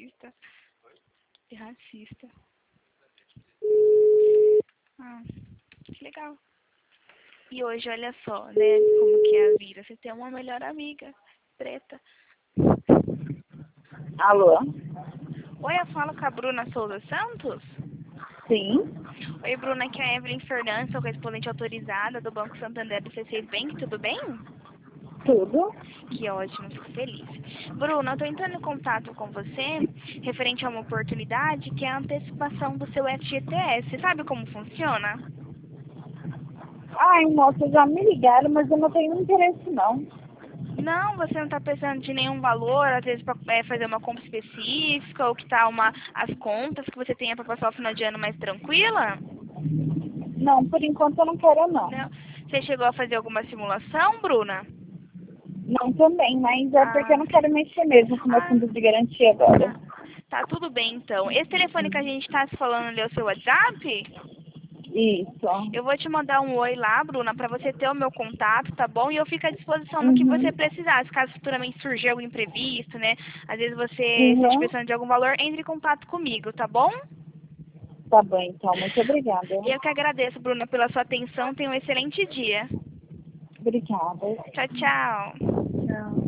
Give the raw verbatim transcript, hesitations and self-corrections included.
racista. É racista. Ah, que legal. E hoje, olha só, né, como que é a vida. Você tem uma melhor amiga, preta. Alô? Oi, eu falo com a Bruna Souza Santos? Sim? Oi, Bruna, aqui é a Evelyn Fernandes, sou correspondente autorizada do Banco Santander do C seis Bank, tudo bem? Tudo? Que ótimo, fico feliz. Bruna, eu estou entrando em contato com você referente a uma oportunidade que é a antecipação do seu F G T S. Sabe como funciona? Ai, moça, já me ligaram, mas eu não tenho interesse, não. Não, você não está precisando de nenhum valor, às vezes para fazer uma compra específica ou que tá uma, as contas que você tenha para passar o final de ano mais tranquila? Não, por enquanto eu não quero, não. Não. Você chegou a fazer alguma simulação, Bruna? Não também, mas é porque eu Ah, não quero mexer mesmo com o meu ah, fundo de garantia agora. ah, tá tudo bem então. Esse telefone que a gente está se falando ali é o seu WhatsApp? Isso. Eu vou te mandar um oi lá, Bruna, para você ter o meu contato, tá bom? E eu fico à disposição no que você Uhum. precisar. Se caso futuramente surgir algum imprevisto, né? Às vezes você esteja Uhum. precisando de algum valor, entre em contato comigo, tá bom? Tá bom, então. Muito obrigada. Eu que agradeço, Bruna, pela sua atenção. Tenha um excelente dia. Obrigada. Tchau, tchau. Tchau.